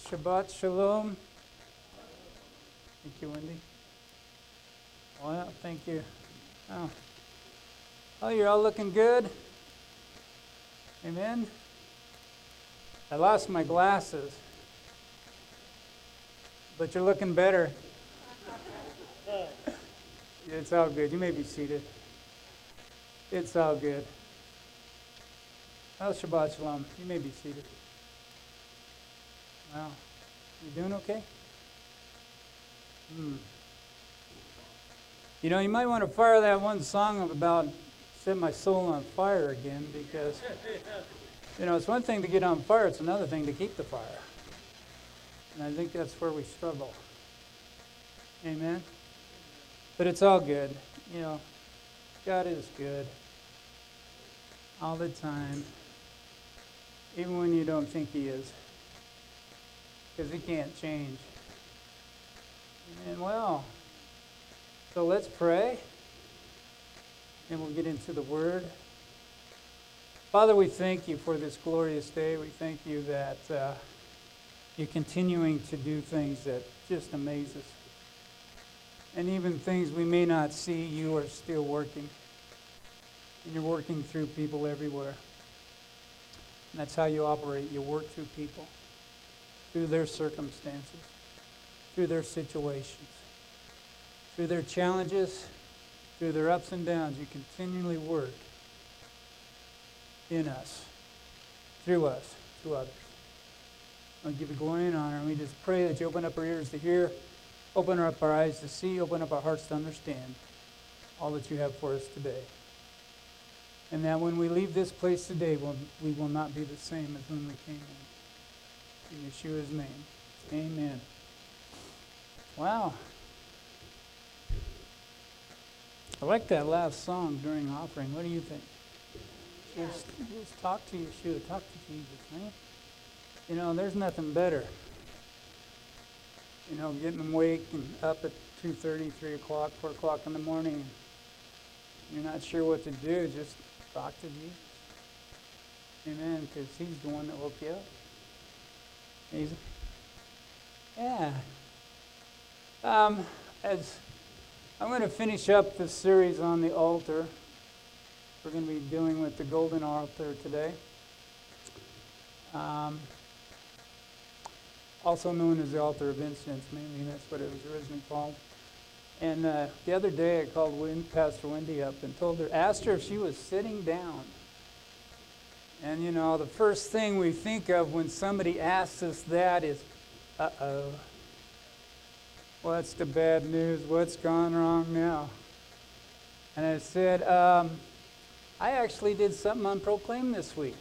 Shabbat Shalom. Thank you, Wendy. Well, thank you. Oh, you're all looking good. Amen. I lost my glasses, but you're looking better. It's all good. You may be seated. It's all good. Oh, Shabbat Shalom. You may be seated. Wow. You doing okay? You know, you might want to fire that one song about set my soul on fire again, because, you know, it's one thing to get on fire, it's another thing to keep the fire. And I think that's where we struggle. Amen? But it's all good. You know, God is good all the time, even when you don't think He is, because He can't change. And well, so let's pray, and we'll get into the Word. Father, we thank You for this glorious day. We thank You that You're continuing to do things that just amaze us. And even things we may not see, You are still working. And You're working through people everywhere. And that's how You operate. You work through people, through their circumstances, through their situations, through their challenges, through their ups and downs. You continually work in us, through us, to others. I'll give You glory and honor, and we just pray that You open up our ears to hear, open up our eyes to see, open up our hearts to understand all that You have for us today. And that when we leave this place today, we will not be the same as when we came in. In Yeshua's name, amen. Wow. I like that last song during offering. What do you think? Just talk to Yeshua, talk to Jesus, right? You know, there's nothing better. You know, getting awake and up at 2:30, 3 o'clock, 4 o'clock in the morning. You're not sure what to do, just talk to Jesus. Amen, because He's the one that woke you up. Yeah. As I'm going to finish up the series on the altar. We're going to be dealing with the golden altar today. Also known as the altar of incense, maybe that's what it was originally called. And the other day I called Pastor Wendy up and asked her if she was sitting down. And you know, the first thing we think of when somebody asks us that is, uh-oh. What's the bad news? What's gone wrong now? And I said, I actually did something on Proclaim this week.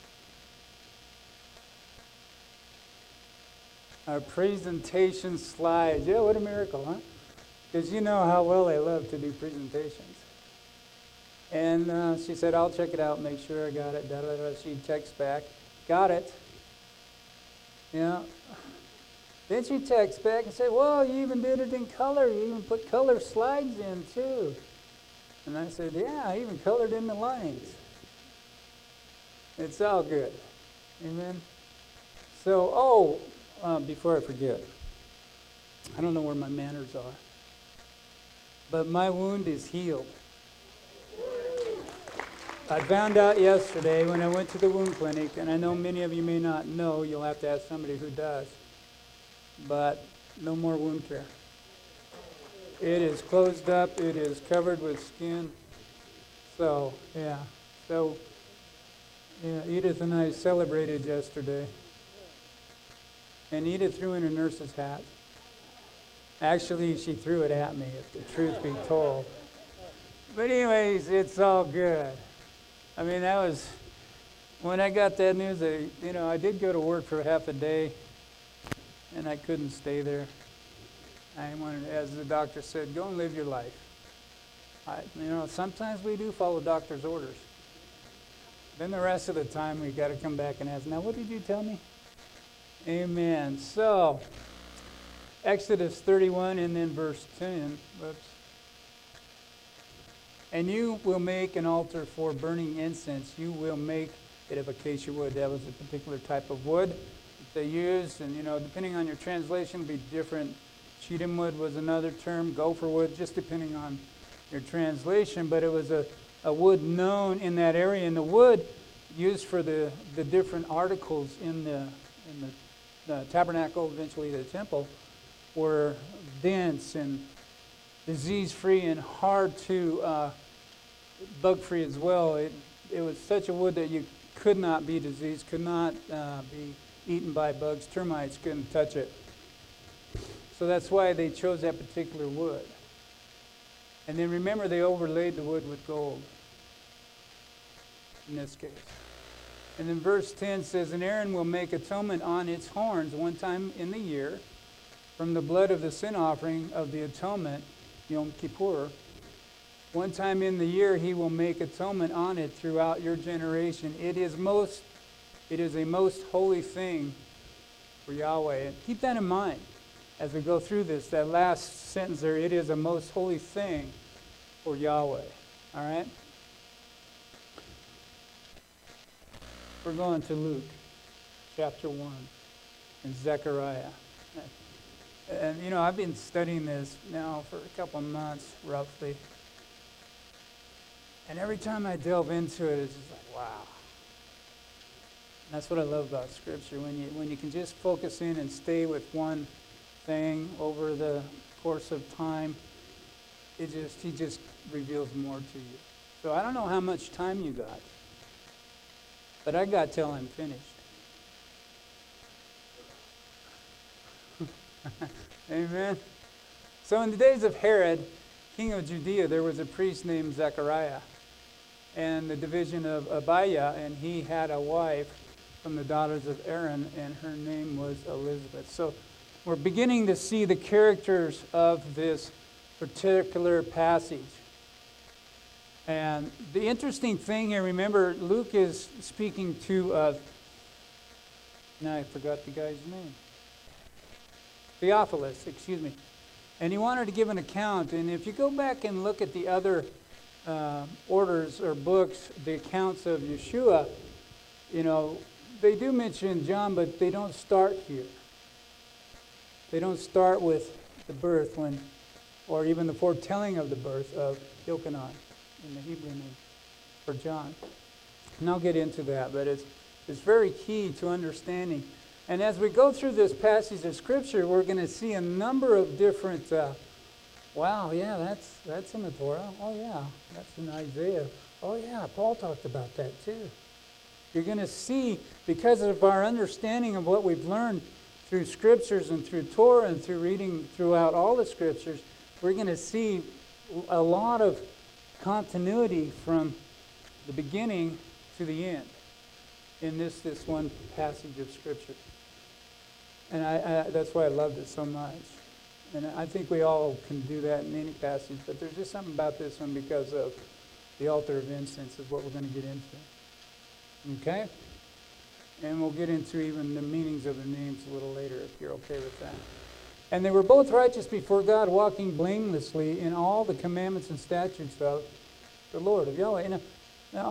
Our presentation slides. Yeah, what a miracle, huh? Because you know how well I love to do presentations. And she said, I'll check it out, make sure I got it. Da, da, da. She texts back, got it. Yeah. Then she texts back and said, well, you even did it in color. You even put color slides in, too. And I said, yeah, I even colored in the lines. It's all good. Amen? So, before I forget, I don't know where my manners are, but my wound is healed. I found out yesterday when I went to the wound clinic, and I know many of you may not know, you'll have to ask somebody who does, but no more wound care. It is closed up. It is covered with skin. So, yeah. So, yeah, Edith and I celebrated yesterday. And Edith threw in her nurse's hat. Actually, she threw it at me, if the truth be told. But anyways, it's all good. I mean, that was, when I got that news, I did go to work for half a day, and I couldn't stay there. I wanted, as the doctor said, go and live your life. Sometimes we do follow doctor's orders. Then the rest of the time, we got to come back and ask, now, what did you tell me? Amen. So, Exodus 31 and then verse 10. Whoops. And you will make an altar for burning incense. You will make it of acacia wood. That was a particular type of wood. they used, and depending on your translation, it'd be different. Cheetham wood was another term, gopher wood, just depending on your translation. But it was a wood known in that area, and the wood used for the different articles in the tabernacle, eventually the temple, were dense and disease-free and hard to bug-free as well. It was such a wood that you could not be diseased, could not be eaten by bugs. Termites couldn't touch it. So that's why they chose that particular wood. And then remember, they overlaid the wood with gold in this case. And then verse 10 says, "And Aaron will make atonement on its horns one time in the year from the blood of the sin offering of the atonement, Yom Kippur. One time in the year he will make atonement on it throughout your generation. It is a most holy thing for Yahweh." And keep that in mind as we go through this, that last sentence there, it is a most holy thing for Yahweh. All right? We're going to Luke chapter 1 and Zechariah. And I've been studying this now for a couple of months, roughly. And every time I delve into it, it's just like, wow. And that's what I love about Scripture. When you can just focus in and stay with one thing over the course of time, he just reveals more to you. So I don't know how much time you got, but I got till I'm finished. Amen. So in the days of Herod, king of Judea, there was a priest named Zechariah, and the division of Abiah, and he had a wife from the daughters of Aaron, and her name was Elizabeth. So we're beginning to see the characters of this particular passage. And the interesting thing here, remember, Luke is speaking to, now I forgot the guy's name. Theophilus, excuse me. And he wanted to give an account. And if you go back and look at the other orders or books, the accounts of Yeshua, they do mention John, but they don't start here. They don't start with the birth or even the foretelling of the birth of Yochanan in the Hebrew name for John. And I'll get into that, but it's very key to understanding. And as we go through this passage of Scripture, we're going to see a number of different, wow, yeah, that's in the Torah. Oh, yeah, that's in Isaiah. Oh, yeah, Paul talked about that too. You're going to see, because of our understanding of what we've learned through Scriptures and through Torah and through reading throughout all the Scriptures, we're going to see a lot of continuity from the beginning to the end in this one passage of Scripture. And that's why I loved it so much. And I think we all can do that in any passage, but there's just something about this one because of the altar of incense is what we're going to get into. Okay? And we'll get into even the meanings of the names a little later if you're okay with that. "And they were both righteous before God, walking blamelessly in all the commandments and statutes of the Lord, of Yahweh." Now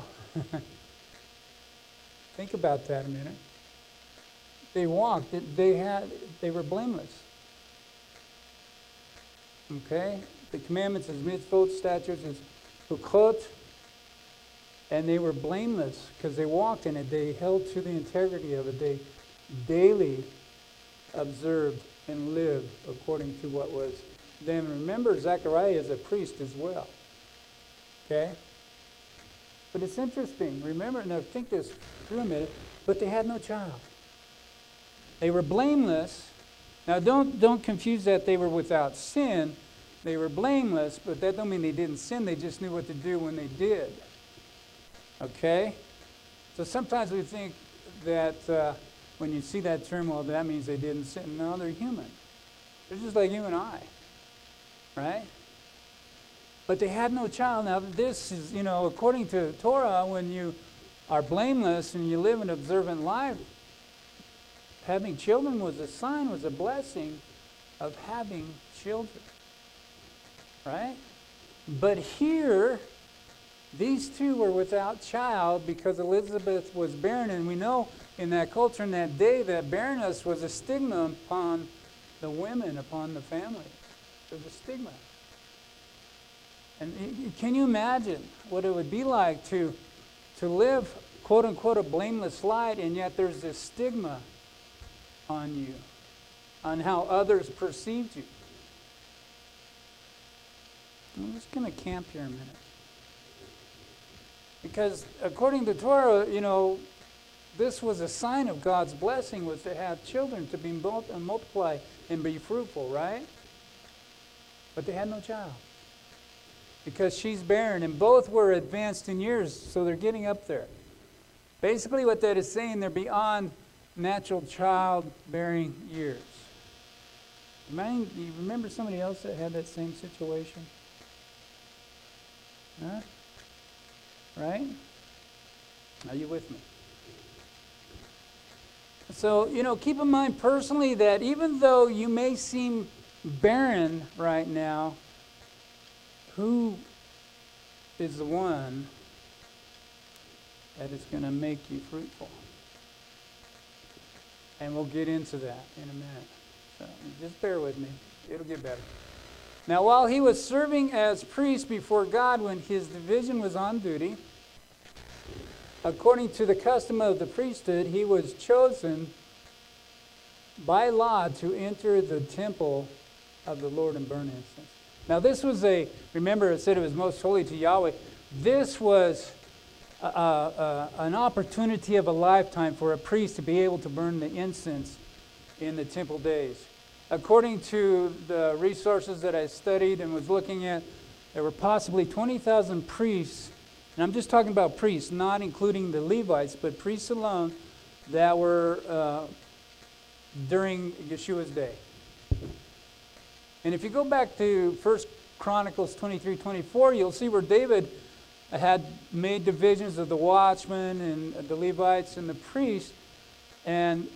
think about that a minute. They walked. They were blameless. Okay? The commandments is mitzvot, statutes is hukhot, and they were blameless because they walked in it. They held to the integrity of it. They daily observed and lived according to what was them. Remember, Zechariah is a priest as well. Okay? But it's interesting. Remember, now think this through a minute, but they had no child. They were blameless. Now, don't confuse that they were without sin. They were blameless, but that don't mean they didn't sin. They just knew what to do when they did. Okay? So sometimes we think that when you see that term, well, that means they didn't sin. No, they're human. They're just like you and I. Right? But they had no child. Now, this is, according to Torah, when you are blameless and you live an observant life, having children was a sign, was a blessing of having children. Right? But here, these two were without child because Elizabeth was barren. And we know in that culture in that day that barrenness was a stigma upon the women, upon the family. It was a stigma. And can you imagine what it would be like to live, quote unquote, a blameless life, and yet there's this stigma on you, on how others perceived you? I'm just going to camp here a minute. Because according to Torah, this was a sign of God's blessing, was to have children, to be multiply and be fruitful, right? But they had no child. Because she's barren, and both were advanced in years, so they're getting up there. Basically what that is saying, they're beyond natural childbearing years. You remember somebody else that had that same situation? Huh? Right? Are you with me? So, keep in mind personally that even though you may seem barren right now, who is the one that is going to make you fruitful? And we'll get into that in a minute. So just bear with me. It'll get better. Now, while he was serving as priest before God when his division was on duty, according to the custom of the priesthood, he was chosen by law to enter the temple of the Lord and burn incense. Now, this was remember it said it was most holy to Yahweh. This was an opportunity of a lifetime for a priest to be able to burn the incense in the temple days. According to the resources that I studied and was looking at, there were possibly 20,000 priests, and I'm just talking about priests, not including the Levites, but priests alone, that were during Yeshua's day. And if you go back to 1 Chronicles 23:24, you'll see where David had made divisions of the watchmen and the Levites and the priests, and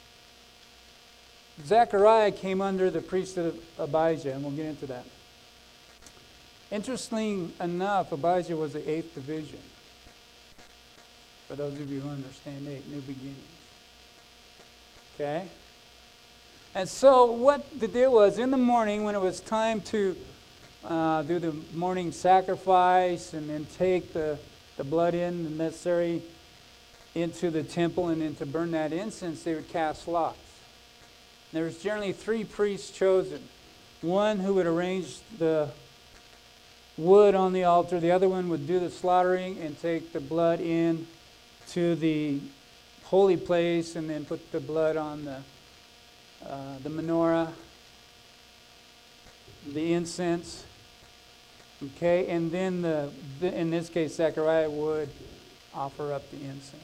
Zechariah came under the priesthood of Abijah, and we'll get into that. Interestingly enough, Abijah was the 8th division. For those of you who understand 8, new beginnings. Okay? And so what the deal was, in the morning when it was time to do the morning sacrifice and then take the blood in, the necessary, into the temple and then to burn that incense, they would cast lots. There was generally 3 priests chosen. One who would arrange the wood on the altar. The other one would do the slaughtering and take the blood in to the holy place and then put the blood on the menorah, the incense. Okay, and then in this case, Zechariah would offer up the incense.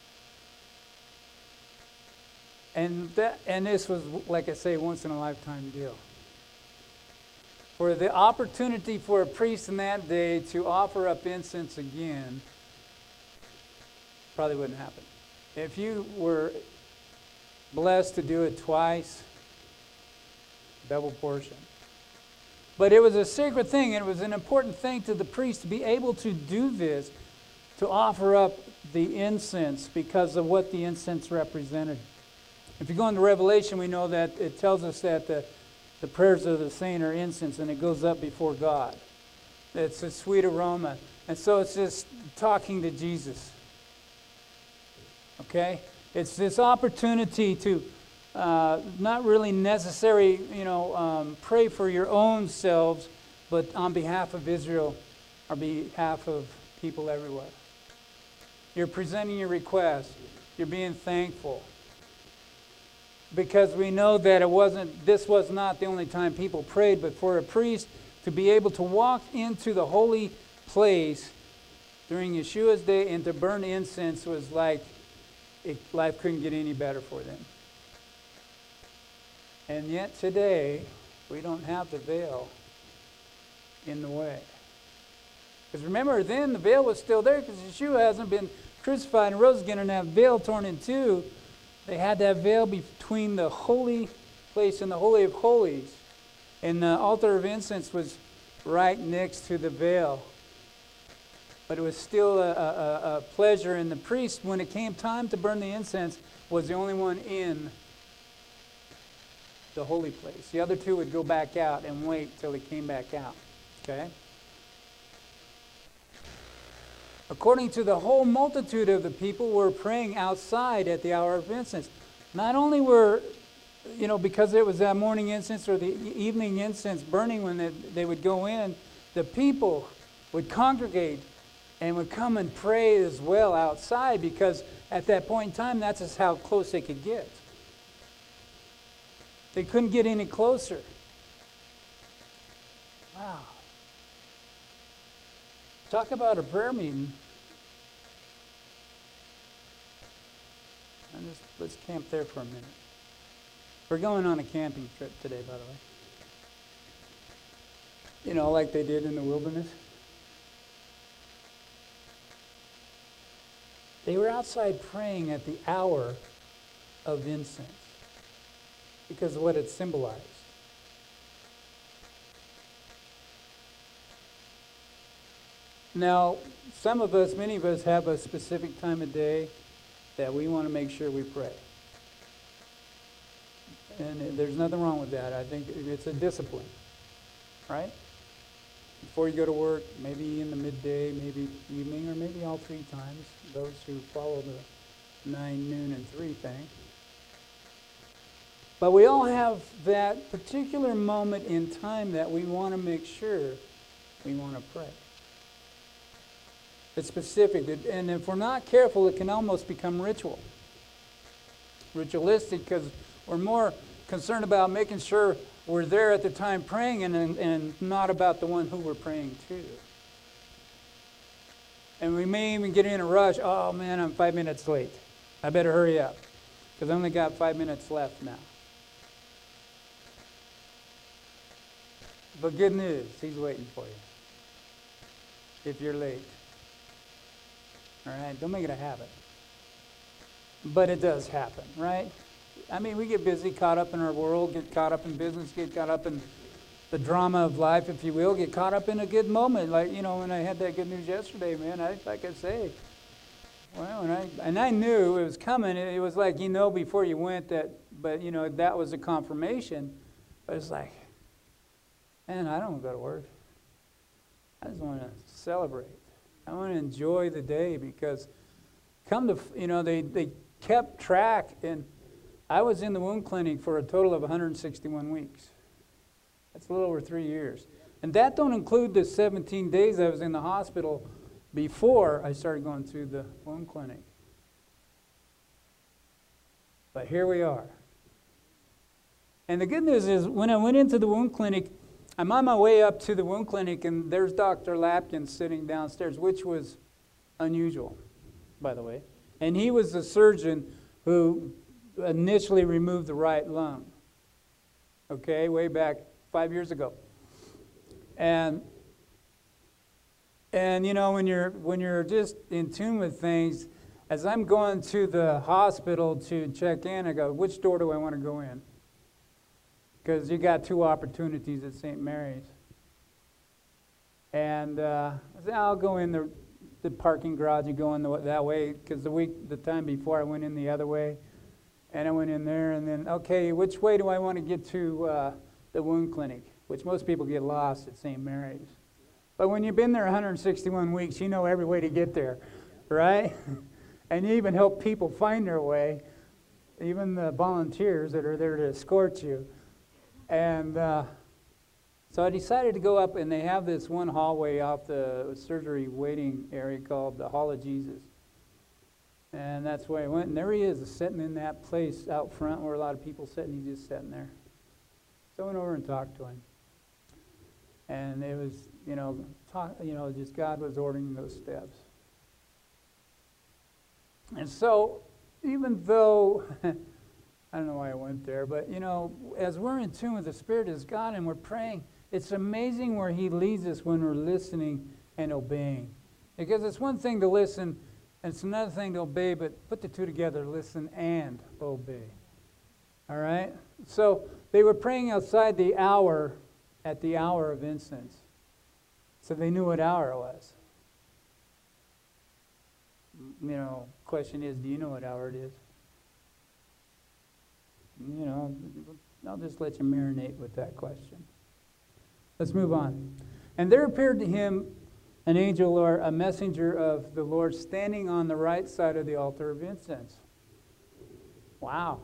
And this was, like I say, once in a lifetime deal. For the opportunity for a priest in that day to offer up incense again probably wouldn't happen. If you were blessed to do it twice, double portion. But it was a sacred thing, and it was an important thing to the priest to be able to do this, to offer up the incense because of what the incense represented. If you go into Revelation, we know that it tells us that the prayers of the saint are incense, and it goes up before God. It's a sweet aroma. And so it's just talking to Jesus. Okay? It's this opportunity to not really necessary, pray for your own selves, but on behalf of Israel, on behalf of people everywhere. You're presenting your request. You're being thankful. Because we know that this was not the only time people prayed, but for a priest to be able to walk into the holy place during Yeshua's day and to burn incense was like life couldn't get any better for them. And yet today, we don't have the veil in the way. Because remember, then the veil was still there because Yeshua hasn't been crucified and rose again, and that veil torn in two. They had that veil between the holy place and the Holy of Holies. And the altar of incense was right next to the veil. but it was still a pleasure. And the priest, when it came time to burn the incense, was the only one in the holy place. The other two would go back out and wait till he came back out. Okay? According to the whole multitude of the people were praying outside at the hour of incense. Not only were, because it was that morning incense or the evening incense burning when they would go in, the people would congregate and would come and pray as well outside, because at that point in time, that's just how close they could get. They couldn't get any closer. Wow. Talk about a prayer meeting. Let's camp there for a minute. We're going on a camping trip today, by the way. Like they did in the wilderness. They were outside praying at the hour of incense because of what it symbolized. Now, many of us have a specific time of day that we want to make sure we pray. And there's nothing wrong with that. I think it's a discipline, right? Before you go to work, maybe in the midday, maybe evening, or maybe all three times, those who follow the 9, noon, and 3 thing. But we all have that particular moment in time that we want to make sure we want to pray. It's specific, and if we're not careful, it can almost become ritualistic, because we're more concerned about making sure we're there at the time praying and not about the one who we're praying to. And we may even get in a rush. Oh man, I'm 5 minutes late. I better hurry up, because I only got 5 minutes left now. But good news, he's waiting for you if you're late. All right, don't make it a habit. But it does happen, right? I mean, we get busy, caught up in our world, get caught up in business, get caught up in the drama of life, if you will, get caught up in a good moment. Like, when I had that good news yesterday, man, like I say, well, and I knew it was coming. It was like, before you went that, but, that was a confirmation. But it's like, man, I don't want to go to work. I just want to celebrate. I want to enjoy the day, because they kept track, and I was in the wound clinic for a total of 161 weeks. That's a little over 3 years. And that don't include the 17 days I was in the hospital before I started going through the wound clinic. But here we are. And the good news is, when I went into the wound clinic, I'm on my way up to the wound clinic, and there's Dr. Lapkin sitting downstairs, which was unusual, by the way. And he was the surgeon who initially removed the right lung, okay, way back 5 years ago. And when you're just in tune with things, as I'm going to the hospital to check in, I go, which door do I want to go in? Because you got 2 opportunities at St. Mary's. And I said, I'll go in the parking garage and go in that way, because the time before I went in the other way. And I went in there, and then, okay, which way do I want to get to the wound clinic? Which most people get lost at St. Mary's. But when you've been there 161 weeks, you know every way to get there, right? And you even help people find their way, even the volunteers that are there to escort you. And so I decided to go up, and they have this one hallway off the surgery waiting area called the Hall of Jesus. And that's where I went, and there he is, sitting in that place out front where a lot of people sit, and he's just sitting there. So I went over and talked to him. And it was, just God was ordering those steps. And so, even though, I don't know why I went there, but, as we're in tune with the Spirit as God and we're praying, it's amazing where He leads us when we're listening and obeying. Because it's one thing to listen, and it's another thing to obey, but put the two together, listen and obey. All right? So they were praying outside at the hour of incense. So they knew what hour it was. Question is, do you know what hour it is? I'll just let you marinate with that question. Let's move on. And there appeared to him an angel or a messenger of the Lord standing on the right side of the altar of incense. Wow.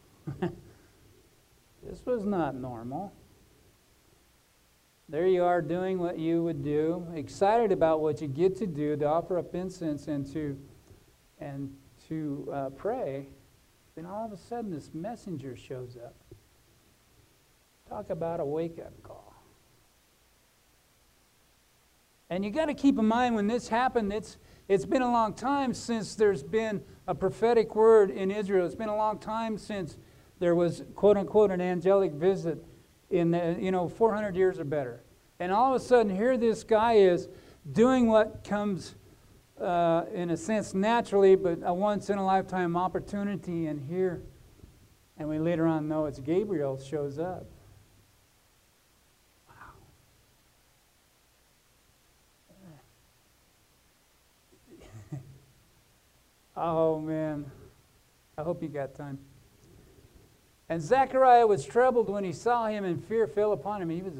This was not normal. There you are doing what you would do, excited about what you get to do, to offer up incense and to pray. Then all of a sudden this messenger shows up. Talk about a wake-up call. And you got to keep in mind when this happened, it's been a long time since there's been a prophetic word in Israel. It's been a long time since there was, quote unquote, an angelic visit in the, 400 years or better. And all of a sudden here this guy is doing what comes in a sense naturally, but a once in a lifetime opportunity. And here, and we later on know it's Gabriel shows up. Oh, man. I hope you got time. And Zechariah was troubled when he saw him, and fear fell upon him. He was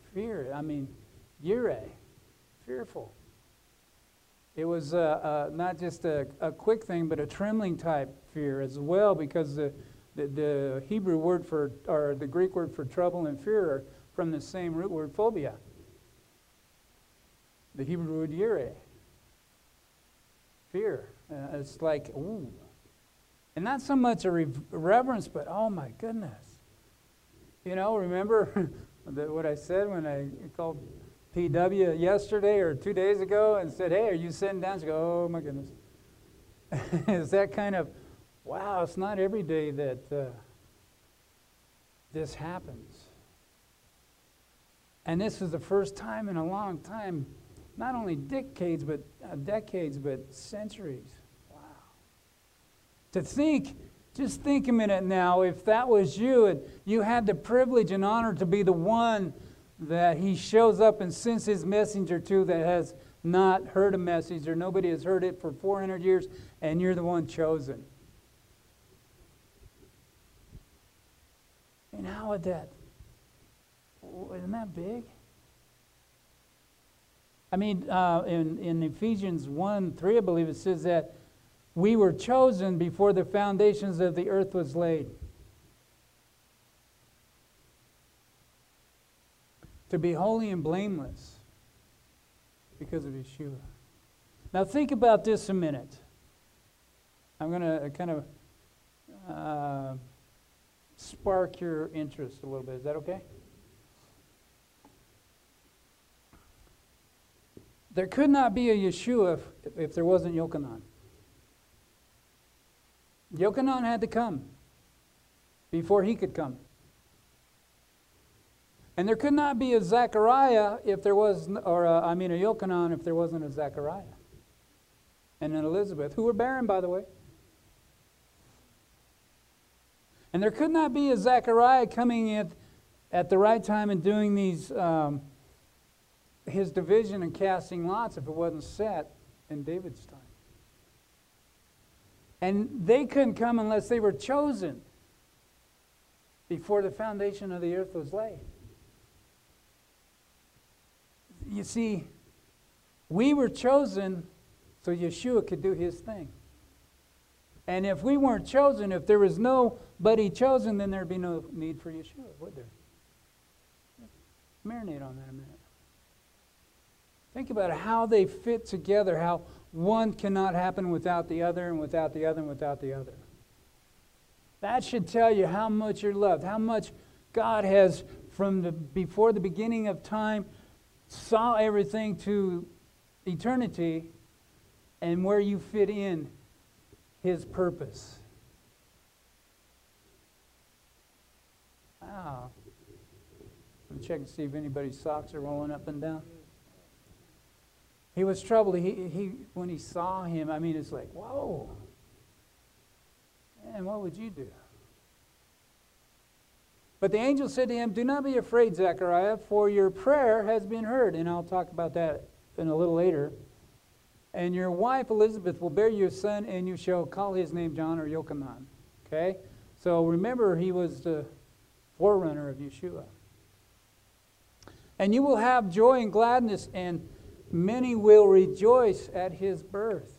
yireh, fearful. It was not just a quick thing, but a trembling type fear as well, because the Hebrew word or the Greek word for trouble and fear are from the same root word, phobia. The Hebrew word yireh, fear. It's like, ooh. And not so much a reverence, but oh my goodness. Remember what I said when I called PW yesterday or 2 days ago and said, hey, are you sitting down? She goes, oh my goodness. Is that kind of, wow, it's not every day that this happens. And this is the first time in a long time, not only decades, but centuries. Wow. Just think a minute now, if that was you and you had the privilege and honor to be the one that he shows up and sends his messenger to that has not heard a message or nobody has heard it for 400 years and you're the one chosen. And how would that, isn't that big? In Ephesians 1:3, I believe it says that we were chosen before the foundations of the earth was laid. To be holy and blameless because of Yeshua. Now think about this a minute. I'm going to kind of spark your interest a little bit. Is that okay? There could not be a Yeshua if there wasn't Yochanan. Yochanan had to come before he could come. And there could not be a Zechariah if there was, a Yochanan if there wasn't a Zechariah. And an Elizabeth, who were barren, by the way. And there could not be a Zechariah coming in at the right time and doing these, his division and casting lots if it wasn't set in David's time. And they couldn't come unless they were chosen before the foundation of the earth was laid. You see, we were chosen so Yeshua could do his thing. And if we weren't chosen, if there was nobody chosen, then there'd be no need for Yeshua, would there? Marinate on that a minute. Think about how they fit together, how one cannot happen without the other, and without the other, and without the other. That should tell you how much you're loved, how much God has, before the beginning of time, saw everything to eternity, and where you fit in his purpose. Wow. Let me check and see if anybody's socks are rolling up and down. He was troubled. He when he saw him, it's like, whoa. Man, what would you do? But the angel said to him, do not be afraid, Zechariah, for your prayer has been heard. And I'll talk about that in a little later. And your wife Elizabeth will bear you a son, and you shall call his name John or Yochanan. Okay? So remember, he was the forerunner of Yeshua. And you will have joy and gladness, and many will rejoice at his birth.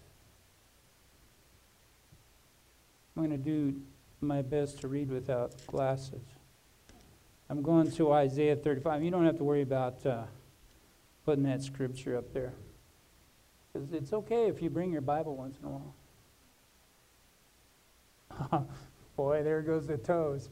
I'm going to do my best to read without glasses. I'm going to Isaiah 35. You don't have to worry about putting that scripture up there. Because it's okay if you bring your Bible once in a while. Boy, there goes the toes.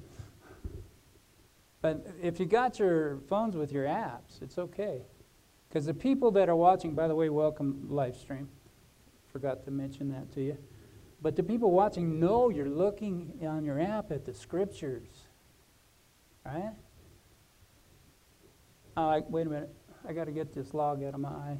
But if you got your phones with your apps, it's okay. Because the people that are watching, by the way, welcome live stream. Forgot to mention that to you. But the people watching know you're looking on your app at the scriptures. Right? Wait a minute. I got to get this log out of my eye.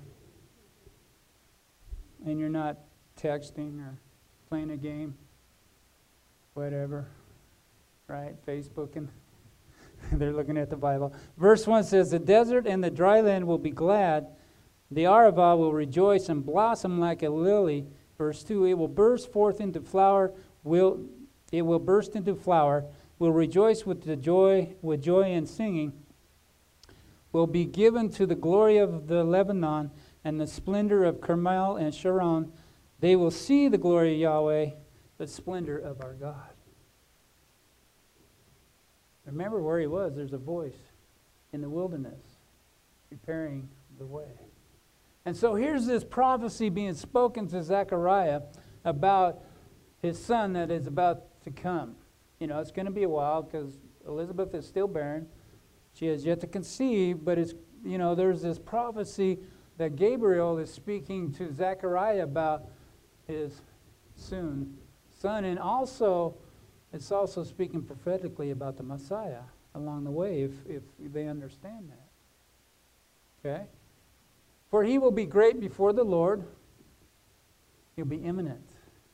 And you're not texting or playing a game. Whatever. Right? Facebooking. They're looking at the Bible. Verse 1 says, the desert and the dry land will be glad. The Arava will rejoice and blossom like a lily. Verse 2, it will burst forth into flower. It will burst into flower. Will rejoice with joy and singing. Will be given to the glory of the Lebanon and the splendor of Carmel and Sharon. They will see the glory of Yahweh, the splendor of our God. Remember where he was. There's a voice in the wilderness preparing the way. And so here's this prophecy being spoken to Zechariah about his son that is about to come. You know, it's going to be a while because Elizabeth is still barren. She has yet to conceive, but it's, you know, there's this prophecy that Gabriel is speaking to Zechariah about his soon son, and also it's also speaking prophetically about the Messiah along the way, if they understand that. Okay? For he will be great before the Lord. He'll be eminent.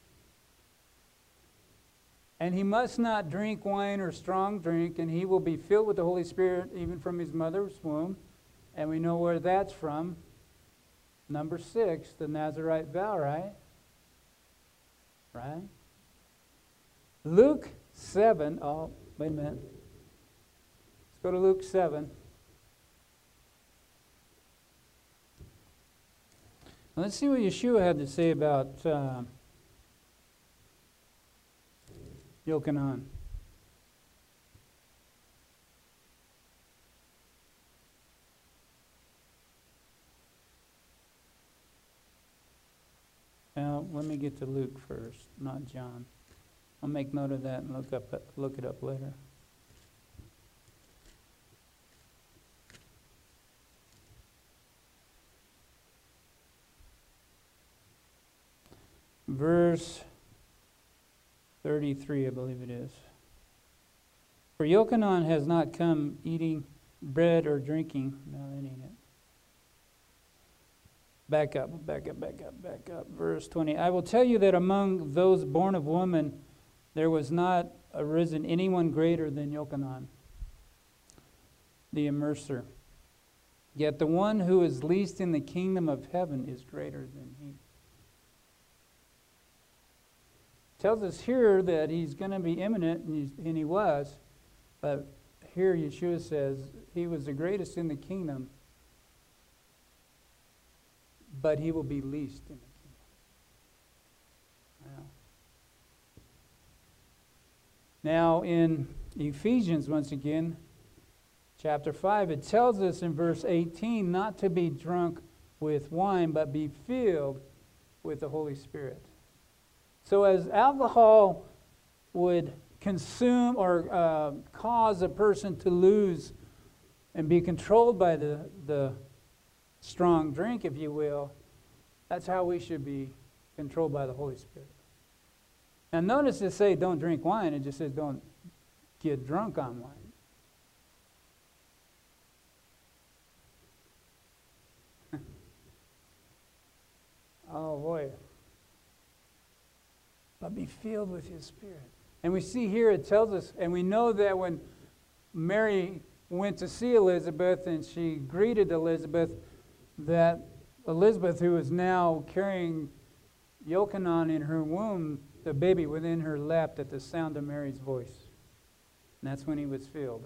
And he must not drink wine or strong drink, and he will be filled with the Holy Spirit even from his mother's womb. And we know where that's from. Number 6, the Nazirite vow, right? Right? Luke 7. Oh, wait a minute. Let's go to Luke 7. Let's see what Yeshua had to say about Yochanan. Now, let me get to Luke first, not John. I'll make note of that and look it up later. Verse 33, I believe it is. For Yochanan has not come eating bread or drinking. No, that ain't it. Back up. Verse 20. I will tell you that among those born of woman, there was not arisen anyone greater than Yochanan, the immerser. Yet the one who is least in the kingdom of heaven is greater than he. Tells us here that he's going to be imminent, and he was. But here Yeshua says he was the greatest in the kingdom, but he will be least in the kingdom. Wow. Now in Ephesians, once again, chapter 5, it tells us in verse 18 not to be drunk with wine, but be filled with the Holy Spirit. So as alcohol would consume or cause a person to lose and be controlled by the strong drink, if you will, that's how we should be controlled by the Holy Spirit. Now notice it say don't drink wine. It just says don't get drunk on wine. Oh boy. But be filled with his Spirit. And we see here it tells us, and we know that when Mary went to see Elizabeth and she greeted Elizabeth, that Elizabeth, who is now carrying Yochanan in her womb, the baby within her leapt at the sound of Mary's voice. And that's when he was filled.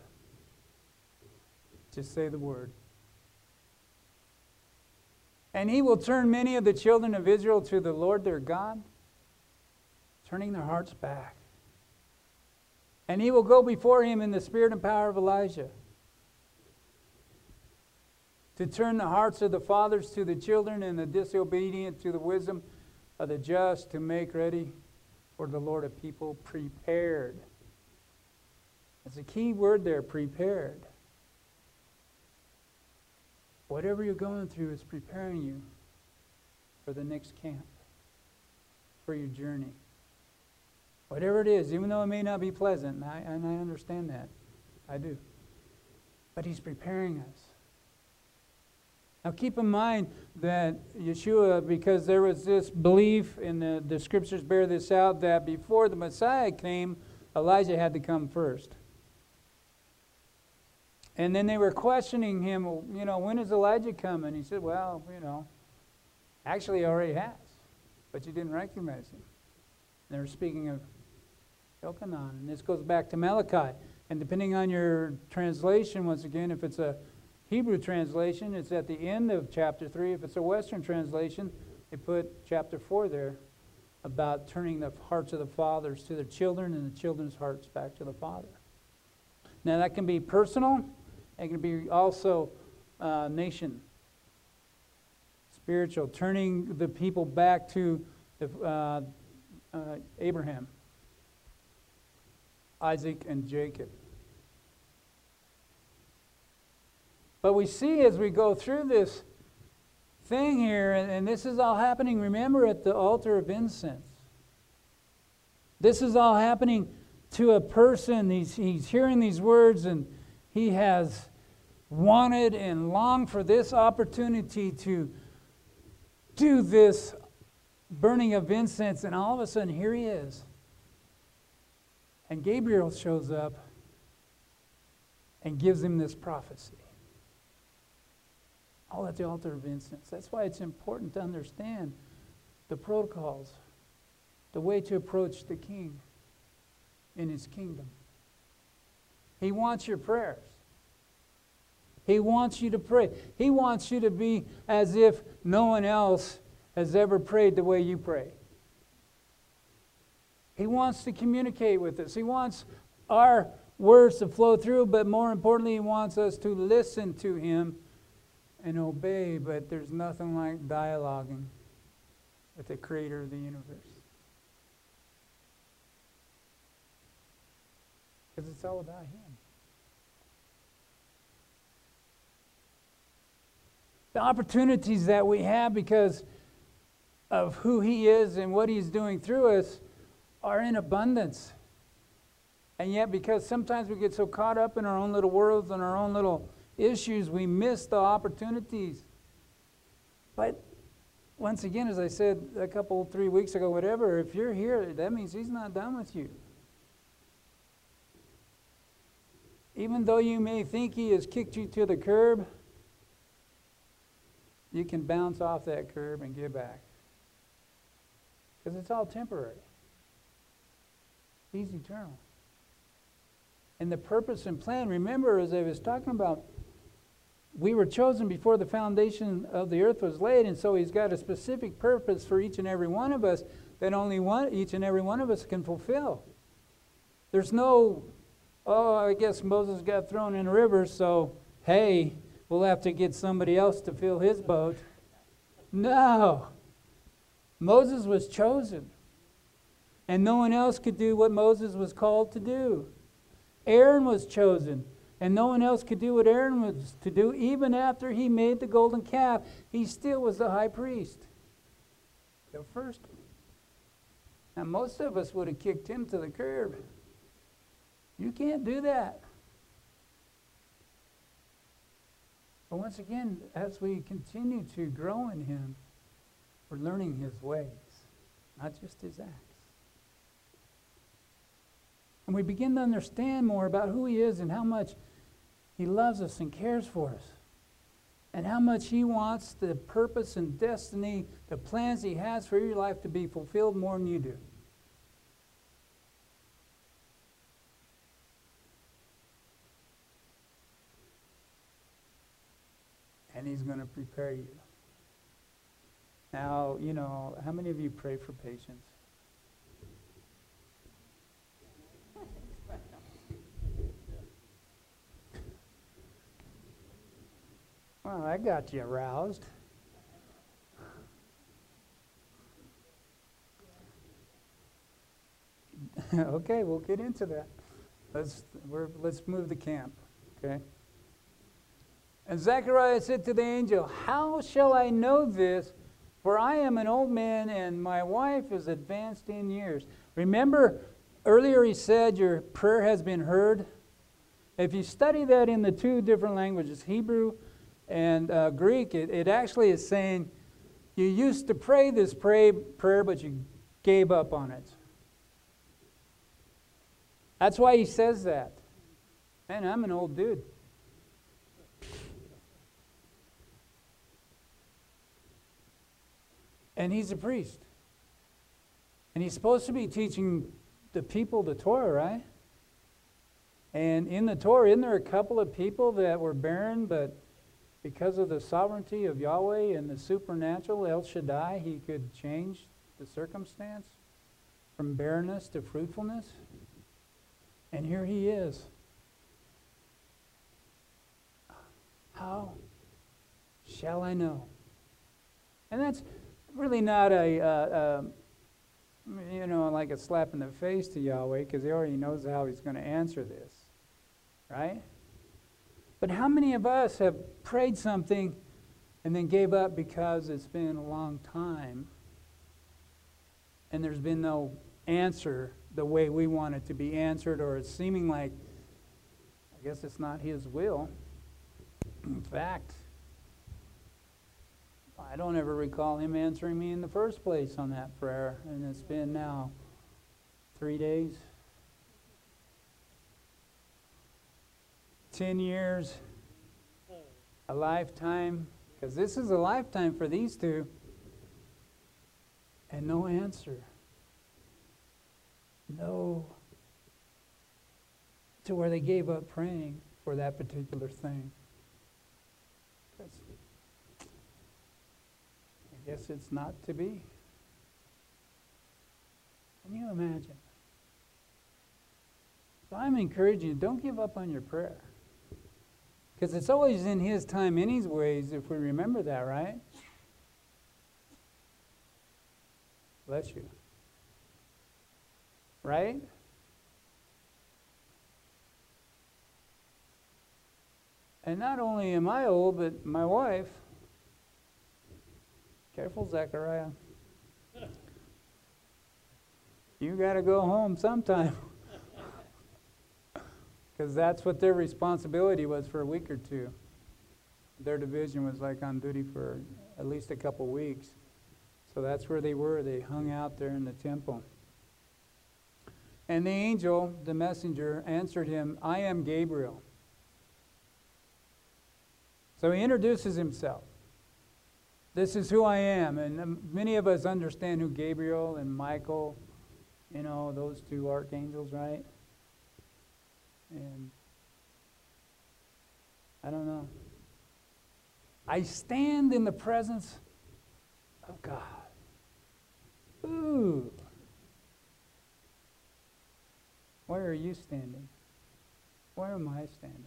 Just say the word. And he will turn many of the children of Israel to the Lord their God, turning their hearts back. And he will go before him in the spirit and power of Elijah, to turn the hearts of the fathers to the children and the disobedient to the wisdom of the just, to make ready for the Lord a people prepared. That's a key word there, prepared. Whatever you're going through is preparing you for the next camp, for your journey. Whatever it is, even though it may not be pleasant, and I understand that. I do. But he's preparing us. Now keep in mind that Yeshua, because there was this belief, and the scriptures bear this out, that before the Messiah came, Elijah had to come first. And then they were questioning him, when is Elijah coming? He said, actually he already has, but you didn't recognize him. And they were speaking of Yochanan, and this goes back to Malachi. And depending on your translation, once again, if it's a Hebrew translation, it's at the end of chapter 3. If it's a Western translation, they put chapter 4 there, about turning the hearts of the fathers to their children and the children's hearts back to the Father. Now that can be personal. It can be also nation, spiritual, turning the people back to Abraham, Isaac, and Jacob. But we see as we go through this thing here, and this is all happening, remember, at the altar of incense. This is all happening to a person. He's hearing these words, and he has wanted and longed for this opportunity to do this burning of incense, and all of a sudden here he is. And Gabriel shows up and gives him this prophecy. All at the altar of incense. That's why it's important to understand the protocols, the way to approach the king in his kingdom. He wants your prayers. He wants you to pray. He wants you to be as if no one else has ever prayed the way you pray. He wants to communicate with us. He wants our words to flow through, but more importantly, he wants us to listen to him and obey. But there's nothing like dialoguing with the creator of the universe. Because it's all about him. The opportunities that we have because of who he is and what he's doing through us are in abundance. And yet, because sometimes we get so caught up in our own little worlds and our own little issues, we miss the opportunities. But once again, as I said 3 weeks ago, whatever, if you're here, that means he's not done with you. Even though you may think he has kicked you to the curb, you can bounce off that curb and get back. Because it's all temporary. He's eternal. And the purpose and plan, remember, as I was talking about, we were chosen before the foundation of the earth was laid, and so he's got a specific purpose for each and every one of us that each and every one of us can fulfill. There's no, I guess Moses got thrown in a river, so, hey, we'll have to get somebody else to fill his boat. No. Moses was chosen. And no one else could do what Moses was called to do. Aaron was chosen. And no one else could do what Aaron was to do. Even after he made the golden calf, he still was the high priest. The first one. Now most of us would have kicked him to the curb. You can't do that. But once again, as we continue to grow in him, we're learning his ways, not just his acts. And we begin to understand more about who he is and how much he loves us and cares for us. and how much He wants the purpose and destiny, the plans He has for your life to be fulfilled more than you do. And He's going to prepare you. Now, how many of you pray for patience? Well, I got you aroused. Okay, we'll get into that. Let's move the camp, okay? And Zechariah said to the angel, "How shall I know this? For I am an old man, and my wife is advanced in years." Remember, earlier he said your prayer has been heard. If you study that in the two different languages, Hebrew and Greek, it actually is saying you used to pray this prayer, but you gave up on it. That's why he says that. Man, I'm an old dude. And he's a priest. And he's supposed to be teaching the people the Torah, right? And in the Torah, isn't there a couple of people that were barren, but because of the sovereignty of Yahweh and the supernatural El Shaddai, He could change the circumstance from barrenness to fruitfulness? And here He is. How shall I know? And that's really not like a slap in the face to Yahweh, because He already knows how He's going to answer this, right? But how many of us have prayed something and then gave up because it's been a long time and there's been no answer the way we want it to be answered, or it's seeming like, I guess it's not His will. In fact, I don't ever recall Him answering me in the first place on that prayer, and it's been now 3 days. 10 years, a lifetime, because this is a lifetime for these two, and no answer. No. To where they gave up praying for that particular thing. Because I guess it's not to be. Can you imagine? So I'm encouraging you, don't give up on your prayer. Because it's always in His time, in His ways, if we remember that, right? Bless you. Right? And not only am I old, but my wife, careful, Zechariah. You got to go home sometime. Because that's what their responsibility was for a week or two. Their division was like on duty for at least a couple weeks. So that's where they were. They hung out there in the temple. And the angel, the messenger, answered him, "I am Gabriel." So he introduces himself. This is who I am. And many of us understand who Gabriel and Michael, those two archangels, right? And I don't know. I stand in the presence of God. Ooh. Where are you standing? Where am I standing?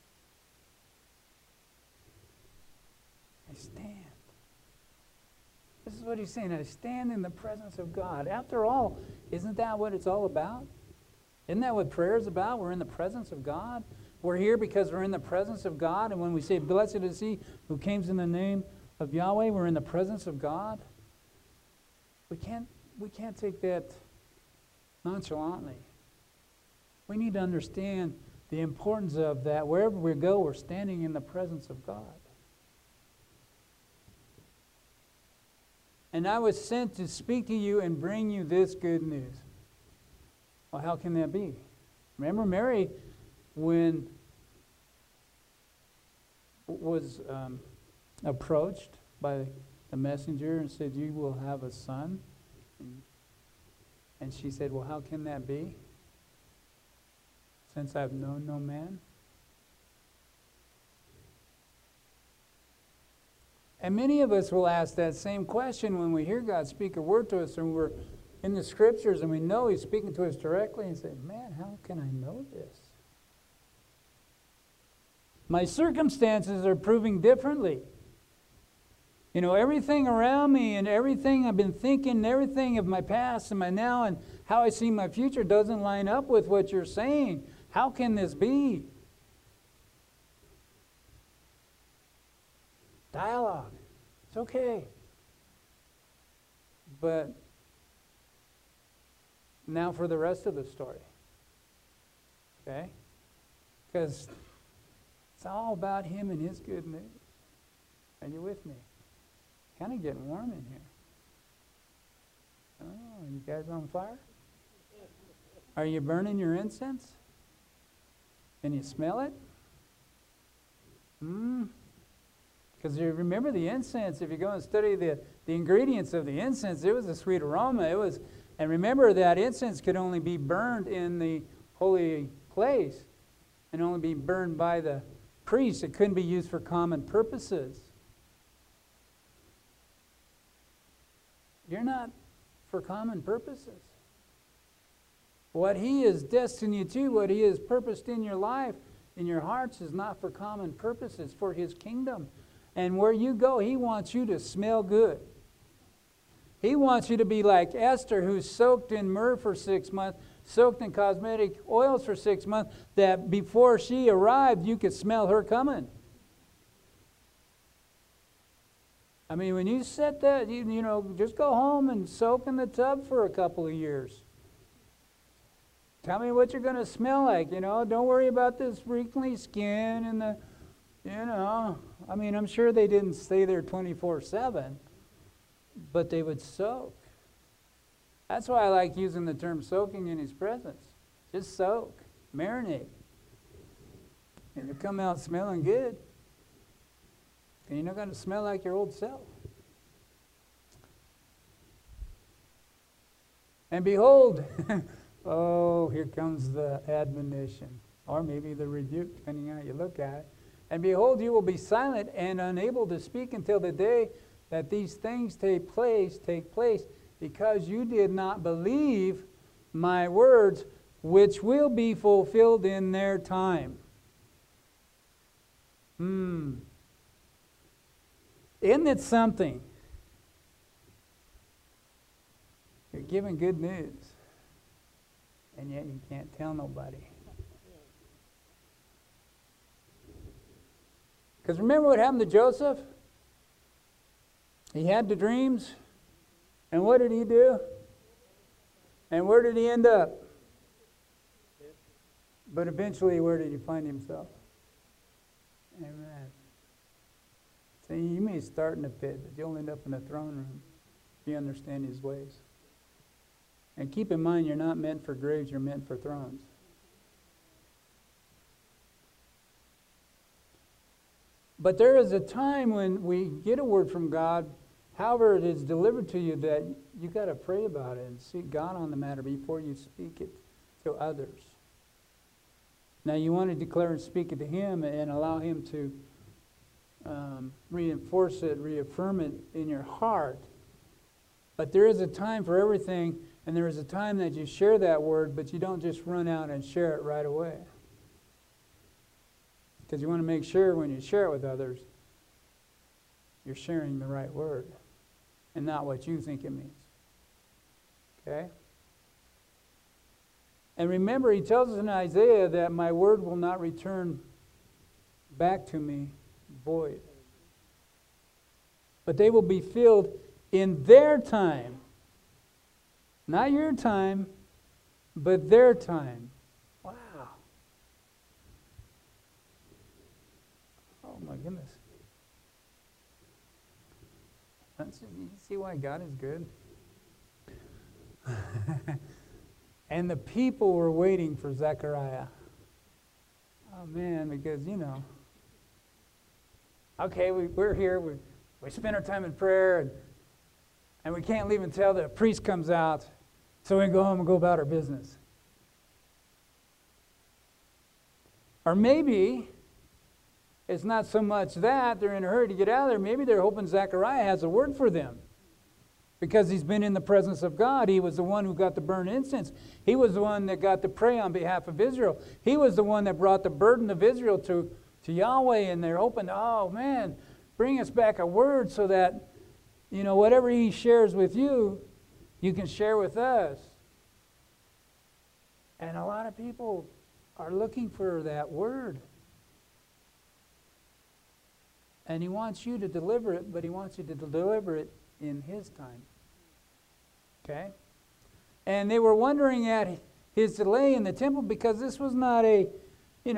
I stand. This is what he's saying. I stand in the presence of God. After all, isn't that what it's all about? Isn't that what prayer is about? We're in the presence of God. We're here because we're in the presence of God. And when we say, "Blessed is He who comes in the name of Yahweh," we're in the presence of God. We can't take that nonchalantly. We need to understand the importance of that. Wherever we go, we're standing in the presence of God. "And I was sent to speak to you and bring you this good news." Well, how can that be? Remember Mary, when was approached by the messenger and said, "You will have a son." And she said, "Well, how can that be, since I've known no man?" And many of us will ask that same question when we hear God speak a word to us and we're in the scriptures and we know He's speaking to us directly and say, "Man, how can I know this? My circumstances are proving differently. You know, everything around me and everything I've been thinking, everything of my past and my now and how I see my future doesn't line up with what you're saying. How can this be?" Dialogue. It's okay. But now for the rest of the story. Okay? Because it's all about Him and His good news. Are you with me? Kind of getting warm in here. Oh, you guys on fire? Are you burning your incense? Can you smell it? Because you remember the incense, if you go and study the ingredients of the incense, it was a sweet aroma. And remember that incense could only be burned in the holy place and only be burned by the priest. It couldn't be used for common purposes. You're not for common purposes. What He has destined you to, what He has purposed in your life, in your hearts, is not for common purposes, for His kingdom. And where you go, He wants you to smell good. He wants you to be like Esther, who's soaked in myrrh for 6 months, soaked in cosmetic oils for 6 months, that before she arrived, you could smell her coming. I mean, when you set that, you know, just go home and soak in the tub for a couple of years. Tell me what you're going to smell like, you know. Don't worry about this wrinkly skin and the, you know. I mean, I'm sure they didn't stay there 24/7, but they would soak. That's why I like using the term soaking in His presence. Just soak, marinate. And you'll come out smelling good. And you're not going to smell like your old self. And behold, oh, here comes the admonition, or maybe the rebuke, depending on how you look at it. And behold, you will be silent and unable to speak until the day that these things take place, because you did not believe my words, which will be fulfilled in their time. Isn't it something? You're giving good news, and yet you can't tell nobody. Because remember what happened to Joseph? He had the dreams, and what did he do? And where did he end up? But eventually, where did he find himself? Amen. See, you may start in a pit, but you'll end up in the throne room if you understand His ways. And keep in mind, you're not meant for graves, you're meant for thrones. But there is a time when we get a word from God, however it is delivered to you, that you got to pray about it and seek God on the matter before you speak it to others. Now you want to declare and speak it to Him and allow Him to reinforce it, reaffirm it in your heart. But there is a time for everything, and there is a time that you share that word, but you don't just run out and share it right away. Because you want to make sure when you share it with others, you're sharing the right word and not what you think it means. Okay? And remember, He tells us in Isaiah that my word will not return back to me void. But they will be filled in their time. Not your time, but their time. Wow. Oh my goodness. You see why God is good? And the people were waiting for Zechariah. Oh man, because Okay, we're here. We spend our time in prayer, and we can't leave until the priest comes out, so we can go home and go about our business. Or maybe it's not so much that they're in a hurry to get out of there. Maybe they're hoping Zechariah has a word for them because he's been in the presence of God. He was the one who got to burn incense. He was the one that got to pray on behalf of Israel. He was the one that brought the burden of Israel to Yahweh, and they're hoping, oh man, bring us back a word so that, whatever he shares with you, you can share with us. And a lot of people are looking for that word. And he wants you to deliver it, but he wants you to deliver it in his time. Okay? And they were wondering at his delay in the temple because this was not a, when